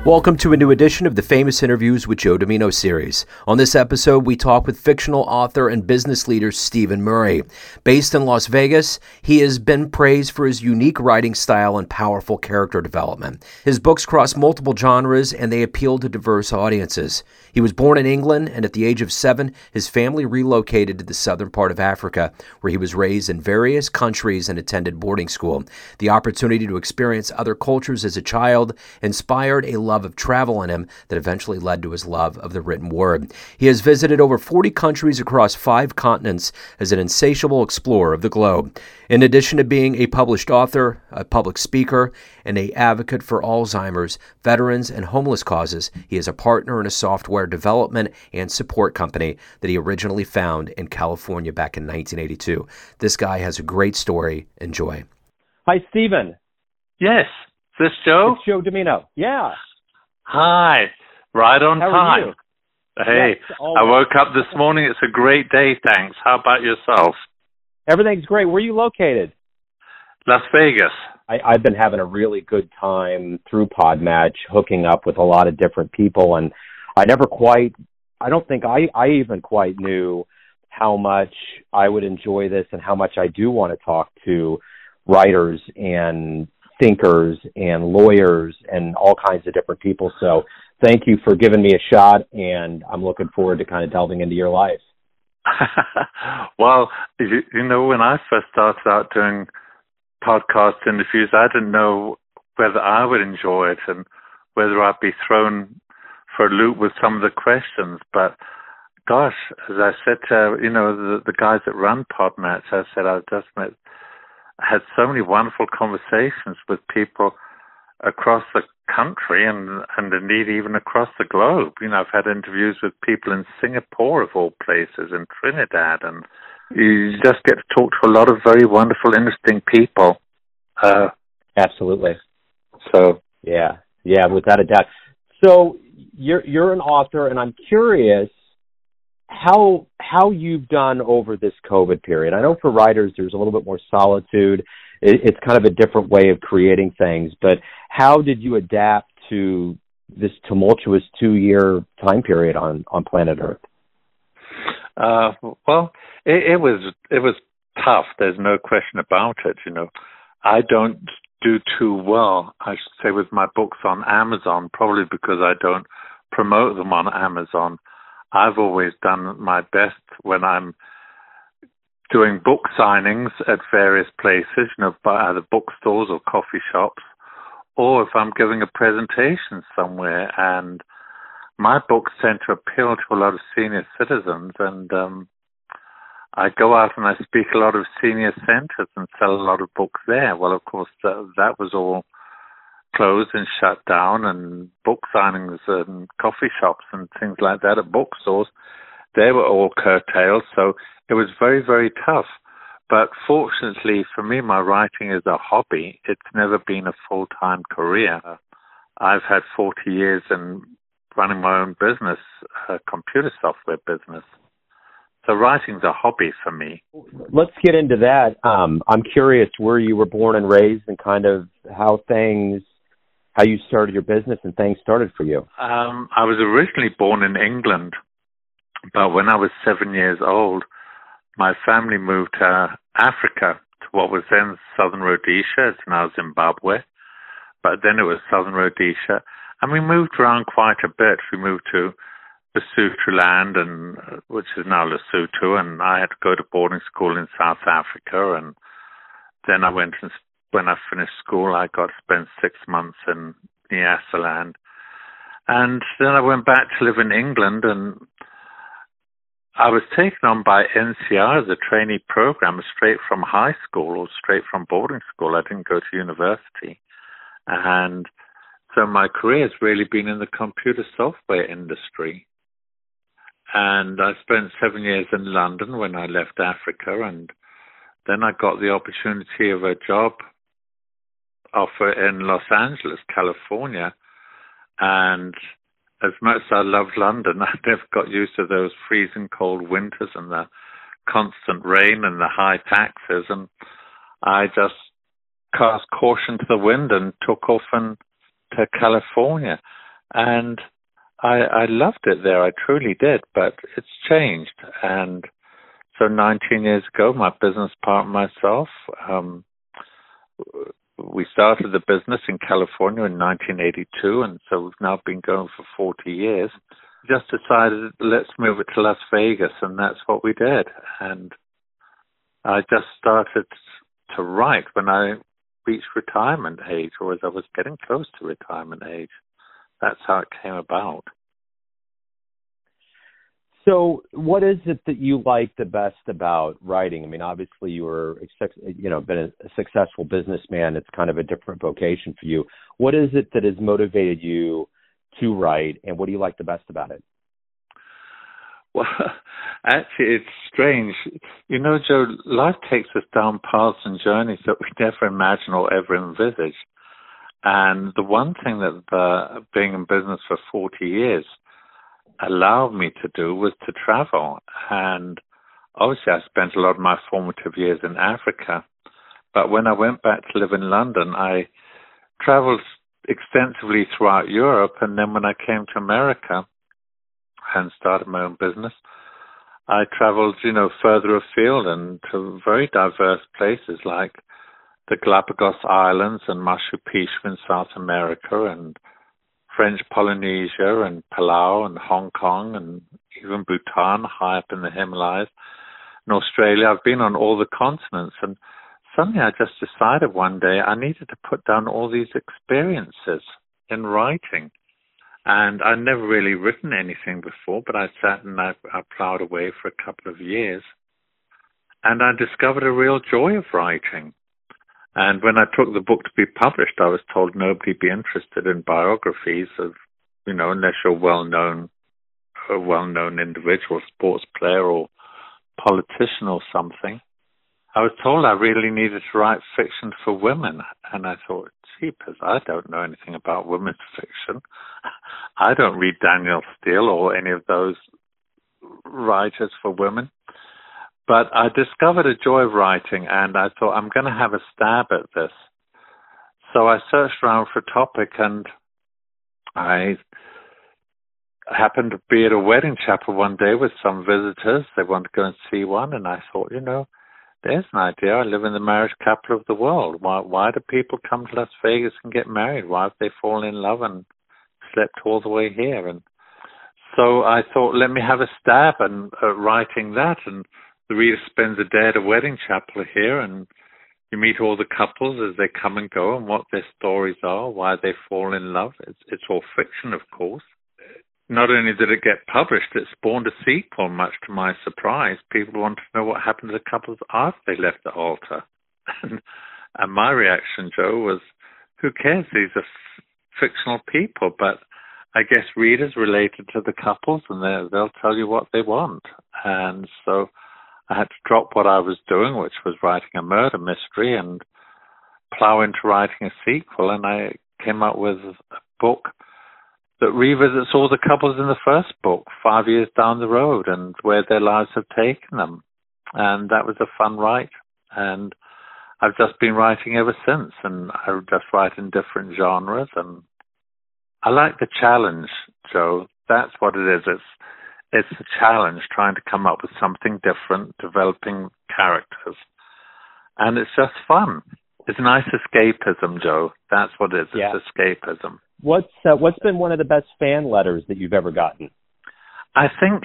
Welcome to a new edition of the Famous Interviews with Joe Dimino series. On this episode, we talk with fictional author and business leader Stephen Murray. Based in Las Vegas, he has been praised for his unique writing style and powerful character development. His books cross multiple genres and they appeal to diverse audiences. He was born in England, and at the age of 7, his family relocated to the southern part of Africa, where he was raised in various countries and attended boarding school. The opportunity to experience other cultures as a child inspired a love of travel in him that eventually led to his love of the written word. He has visited over 40 countries across 5 continents as an insatiable explorer of the globe. In addition to being a published author, a public speaker, and an advocate for Alzheimer's, veterans, and homeless causes, he is a partner in a software development and support company that he originally found in California back in 1982. This guy has a great story. Enjoy. Hi, Stephen. Yes. Is this Joe? It's Joe Dimino. Yeah. Hi. Right on How time. are you? Hey, yes, I woke up this morning. It's a great day, thanks. How about yourself? Everything's great. Where are you located? Las Vegas. I've been having a really good time through Podmatch, hooking up with a lot of different people, and I don't think I even quite knew how much I would enjoy this and how much I do want to talk to writers and thinkers and lawyers and all kinds of different people. So thank you for giving me a shot, and I'm looking forward to kind of delving into your life. Well, you know, when I first started out doing podcast interviews, I didn't know whether I would enjoy it and whether I'd be thrown for a loop with some of the questions. But gosh, as I said to, the guys that run Podmatch, I said I had so many wonderful conversations with people across the country and indeed even across the globe. I've had interviews with people in Singapore, of all places, in Trinidad, and you just get to talk to a lot of very wonderful, interesting people. Absolutely. So yeah, without a doubt. So you're an author, and I'm curious how you've done over this COVID period. I know for writers there's a little bit more solitude. It's kind of a different way of creating things, but how did you adapt to this tumultuous 2-year time period on planet Earth? Well, it was tough. There's no question about it. I don't do too well, I should say, with my books on Amazon, probably because I don't promote them on Amazon. I've always done my best when I'm doing book signings at various places, by either bookstores or coffee shops, or if I'm giving a presentation somewhere. And my books tend to appeal to a lot of senior citizens, and I go out and I speak a lot of senior centers and sell a lot of books there. Well, of course, that was all closed and shut down, and book signings and coffee shops and things like that at bookstores, they were all curtailed. So it was very, very tough. But fortunately for me, my writing is a hobby. It's never been a full-time career. I've had 40 years in running my own business, a computer software business. So writing's a hobby for me. Let's get into that. I'm curious where you were born and raised and kind of how you started your business and things started for you. I was originally born in England, but when I was 7 years old, my family moved to Africa, to what was then Southern Rhodesia. It's now Zimbabwe, but then it was Southern Rhodesia. And we moved around quite a bit. We moved to Lesotho land, which is now Lesotho, and I had to go to boarding school in South Africa. And then when I finished school, I got to spend 6 months in Nyasaland. And then I went back to live in England, and I was taken on by NCR as a trainee program straight from high school or straight from boarding school. I didn't go to university. And so my career has really been in the computer software industry. And I spent 7 years in London when I left Africa, and then I got the opportunity of a job offer in Los Angeles, California. And as much as I loved London, I never got used to those freezing cold winters and the constant rain and the high taxes. And I just cast caution to the wind and took off to California. And I loved it there. I truly did, but it's changed. And so 19 years ago, my business partner and myself, we started the business in California in 1982, and so we've now been going for 40 years. Just decided, let's move it to Las Vegas, and that's what we did. And I just started to write when I reached retirement age, or as I was getting close to retirement age. That's how it came about. So what is it that you like the best about writing? I mean, obviously you were, been a successful businessman. It's kind of a different vocation for you. What is it that has motivated you to write, and what do you like the best about it? Well, actually, it's strange. You know, Joe, life takes us down paths and journeys that we never imagine or ever envisage. And the one thing that being in business for 40 years allowed me to do was to travel. And obviously I spent a lot of my formative years in Africa. But when I went back to live in London, I traveled extensively throughout Europe. And then when I came to America and started my own business, I traveled, further afield and to very diverse places like the Galapagos Islands and Machu Picchu in South America, and French Polynesia and Palau and Hong Kong and even Bhutan high up in the Himalayas and Australia. I've been on all the continents, and suddenly I just decided one day I needed to put down all these experiences in writing. And I'd never really written anything before, but I sat and I plowed away for a couple of years. And I discovered a real joy of writing. And when I took the book to be published, I was told nobody'd be interested in biographies of, unless you're a well-known individual, sports player or politician or something. I was told I really needed to write fiction for women. And I thought, jeepers, I don't know anything about women's fiction. I don't read Danielle Steele or any of those writers for women. But I discovered a joy of writing, and I thought, I'm going to have a stab at this. So I searched around for a topic, and I happened to be at a wedding chapel one day with some visitors. They wanted to go and see one, and I thought, there's an idea. I live in the marriage capital of the world. Why do people come to Las Vegas and get married? Why have they fallen in love and slept all the way here? And so I thought, let me have a stab at writing that. And the reader spends a day at a wedding chapel here, and you meet all the couples as they come and go and what their stories are, why they fall in love. It's all fiction, of course. Not only did it get published, it spawned a sequel, much to my surprise. People wanted to know what happened to the couples after they left the altar. And my reaction, Joe, was, who cares? These are fictional people, but I guess readers related to the couples, and they'll tell you what they want. And so I had to drop what I was doing, which was writing a murder mystery, and plow into writing a sequel. And I came up with a book that revisits all the couples in the first book 5 years down the road and where their lives have taken them. And that was a fun write. And I've just been writing ever since. And I just write in different genres. And I like the challenge, Joe. That's what it is. It's a challenge, trying to come up with something different, developing characters. And it's just fun. It's nice escapism, Joe. That's what it is. Yeah. It's escapism. What's been one of the best fan letters that you've ever gotten? I think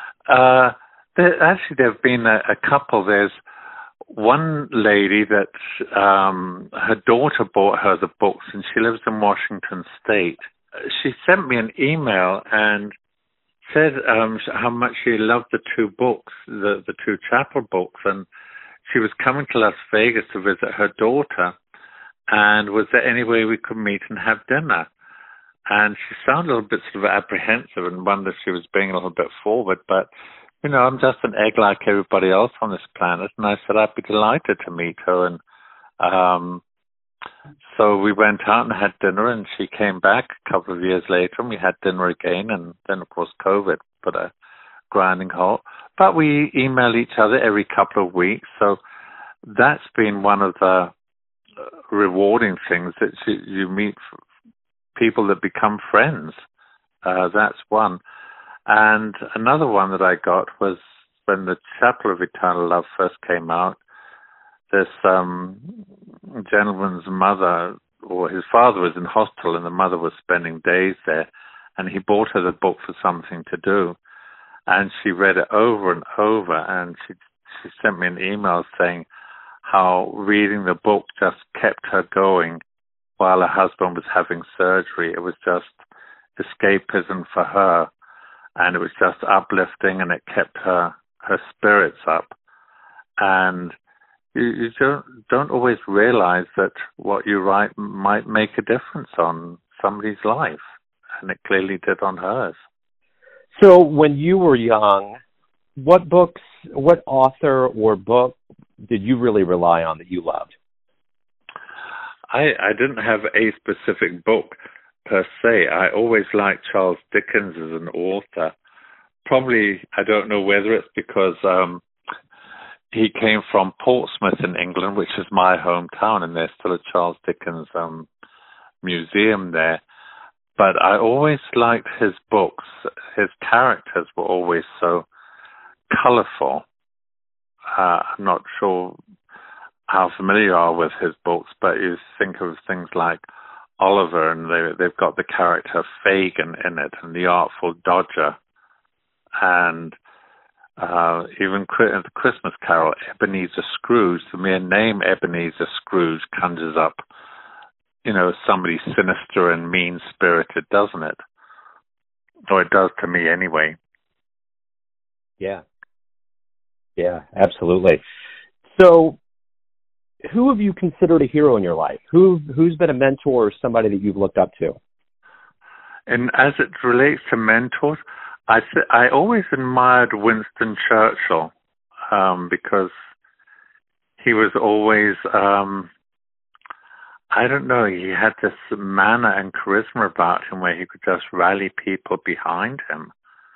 there have been a couple. There's one lady that her daughter bought her the books, and she lives in Washington State. She sent me an email and said how much she loved the two books, the two chapel books, and she was coming to Las Vegas to visit her daughter, and was there any way we could meet and have dinner? And she sounded a little bit sort of apprehensive and wondered if she was being a little bit forward, but, I'm just an egg like everybody else on this planet, and I said I'd be delighted to meet her, and so we went out and had dinner, and she came back a couple of years later, and we had dinner again, and then, of course, COVID put a grinding halt. But we email each other every couple of weeks, so that's been one of the rewarding things, that you meet people that become friends. That's one. And another one that I got was when the Chapel of Eternal Love first came out. This gentleman's mother, or his father, was in hospital, and the mother was spending days there, and he bought her the book for something to do, and she read it over and over, and she sent me an email saying how reading the book just kept her going while her husband was having surgery. It was just escapism for her, and it was just uplifting, and it kept her spirits up. And you don't always realize that what you write might make a difference on somebody's life, and it clearly did on hers. So when you were young, what author or book did you really rely on that you loved? I didn't have a specific book per se. I always liked Charles Dickens as an author. Probably, I don't know whether it's because he came from Portsmouth in England, which is my hometown, and there's still a Charles Dickens museum there. But I always liked his books. His characters were always so colorful. I'm not sure how familiar you are with his books, but you think of things like Oliver, and they've got the character Fagin in it, and the Artful Dodger, and even the Christmas Carol, Ebenezer Scrooge. The mere name Ebenezer Scrooge conjures up, somebody sinister and mean-spirited, doesn't it? Or it does to me anyway. Yeah, absolutely. So who have you considered a hero in your life? Who's been a mentor or somebody that you've looked up to? And as it relates to mentors, I always admired Winston Churchill because he was always, I don't know, he had this manner and charisma about him where he could just rally people behind him.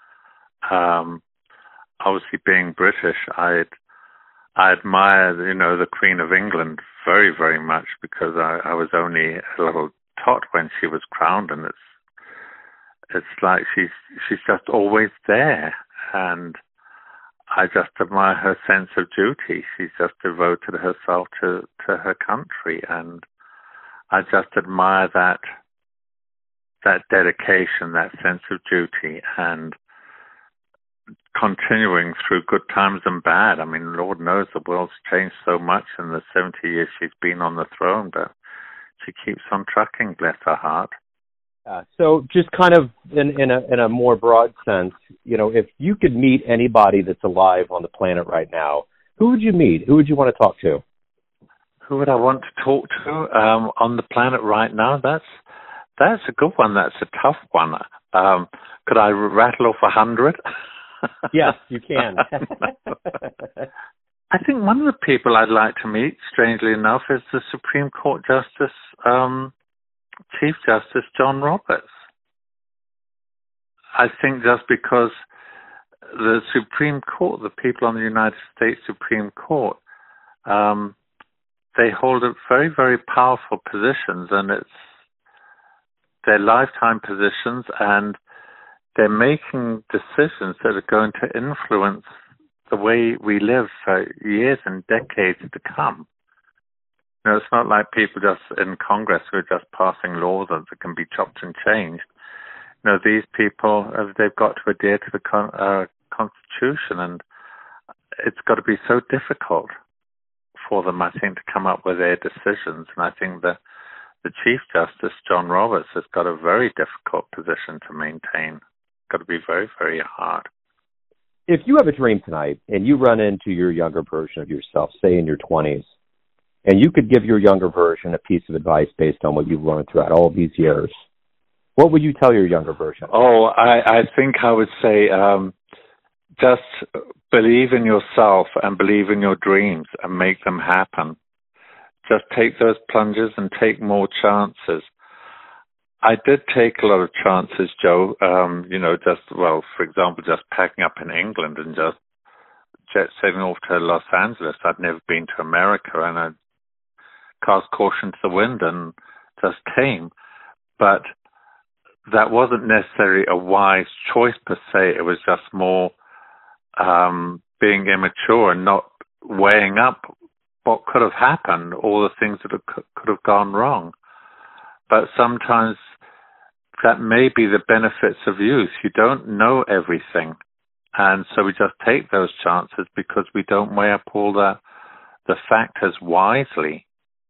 Obviously, being British, I admire, the Queen of England very, very much because I was only a little tot when she was crowned, and it's like she's just always there, and I just admire her sense of duty. She's just devoted herself to her country, and I just admire that dedication, that sense of duty, and continuing through good times and bad. I mean, Lord knows the world's changed so much in the 70 years she's been on the throne, but she keeps on trucking, bless her heart. So just kind of in a more broad sense, if you could meet anybody that's alive on the planet right now, who would you meet? Who would you want to talk to? Who would I want to talk to on the planet right now? That's a good one. That's a tough one. Could I rattle off 100? Yes, you can. I think one of the people I'd like to meet, strangely enough, is the Supreme Court Justice, Chief Justice John Roberts. I think just because the Supreme Court, the people on the United States Supreme Court, they hold very, very powerful positions, and they're lifetime positions, and they're making decisions that are going to influence the way we live for years and decades to come. It's not like people just in Congress who are just passing laws that can be chopped and changed. These people, they've got to adhere to the Constitution, and it's got to be so difficult for them, I think, to come up with their decisions. And I think the Chief Justice, John Roberts, has got a very difficult position to maintain. It's got to be very, very hard. If you have a dream tonight and you run into your younger version of yourself, say in your 20s, and you could give your younger version a piece of advice based on what you've learned throughout all these years, what would you tell your younger version? Oh, I think I would say just believe in yourself and believe in your dreams and make them happen. Just take those plunges and take more chances. I did take a lot of chances, Joe, for example, just packing up in England and just jet setting off to Los Angeles. I'd never been to America, and I cast caution to the wind and just came. But that wasn't necessarily a wise choice per se. It was just more being immature and not weighing up what could have happened, all the things that could have gone wrong. But sometimes that may be the benefits of youth. You don't know everything. And so we just take those chances because we don't weigh up all the factors wisely.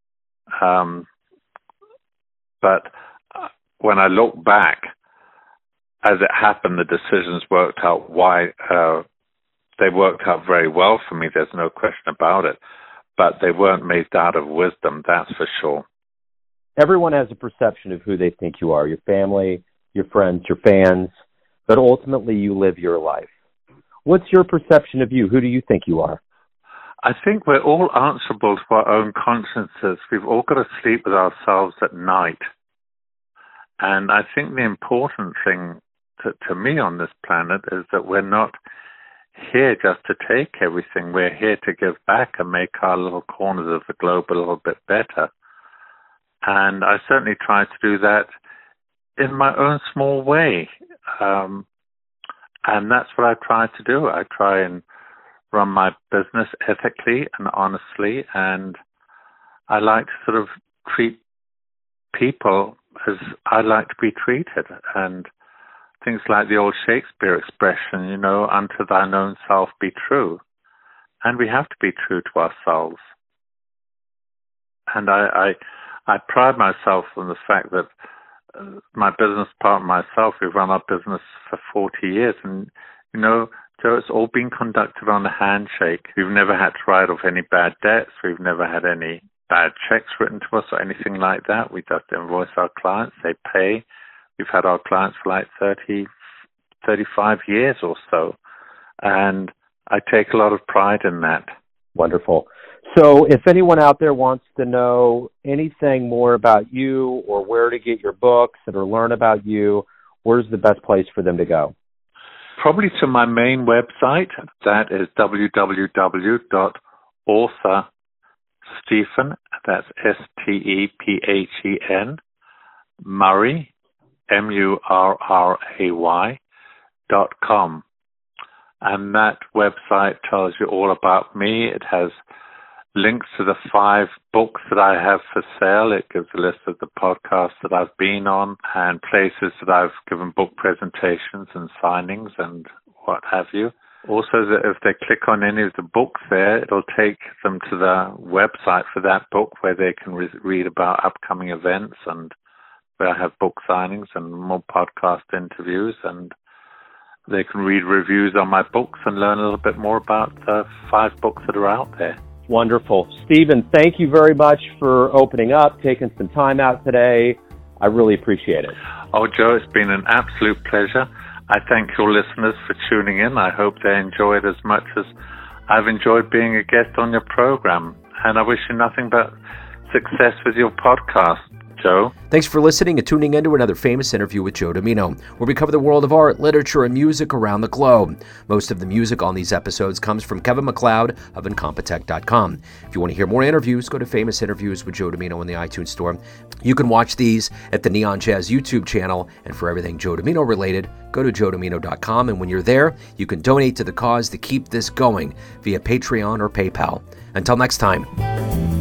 But when I look back, as it happened, the decisions worked out they worked out very well for me. There's no question about it. But they weren't made out of wisdom, that's for sure. Everyone has a perception of who they think you are, your family, your friends, your fans, but ultimately you live your life. What's your perception of you? Who do you think you are? I think we're all answerable to our own consciences. We've all got to sleep with ourselves at night. And I think the important thing to me on this planet is that we're not here just to take everything. We're here to give back and make our little corners of the globe a little bit better. And I certainly try to do that in my own small way. And that's what I try to do. I try and run my business ethically and honestly, and I like to sort of treat people as I like to be treated. And things like the old Shakespeare expression, unto thine own self be true. And we have to be true to ourselves. And I pride myself on the fact that my business partner and myself, we've run our business for 40 years. And, Joe, it's all been conducted on a handshake. We've never had to write off any bad debts. We've never had any bad checks written to us or anything like that. We just invoice our clients. They pay. We've had our clients for like 30, 35 years or so. And I take a lot of pride in that. Wonderful. So if anyone out there wants to know anything more about you or where to get your books or learn about you, where's the best place for them to go? Probably to my main website. That is www.authorstephen, that's Stephen, Murray, MURRAY.com. And that website tells you all about me. It has links to the 5 books that I have for sale. It gives a list of the podcasts that I've been on and places that I've given book presentations and signings and what have you. Also, if they click on any of the books there, it'll take them to the website for that book where they can read about upcoming events and where I have book signings and more podcast interviews, and they can read reviews on my books and learn a little bit more about the 5 books that are out there. Wonderful. Stephen, thank you very much for opening up, taking some time out today. I really appreciate it. Oh, Joe, it's been an absolute pleasure. I thank your listeners for tuning in. I hope they enjoy it as much as I've enjoyed being a guest on your program. And I wish you nothing but success with your podcast, Joe. Thanks for listening and tuning in to another famous interview with Joe Dimino, where we cover the world of art, literature, and music around the globe. Most of the music on these episodes comes from Kevin MacLeod of Incompetech.com. If you want to hear more interviews, go to Famous Interviews with Joe Dimino in the iTunes Store. You can watch these at the Neon Jazz YouTube channel, and for everything Joe Dimino related, go to joedimino.com, and when you're there, you can donate to the cause to keep this going via Patreon or PayPal. Until next time.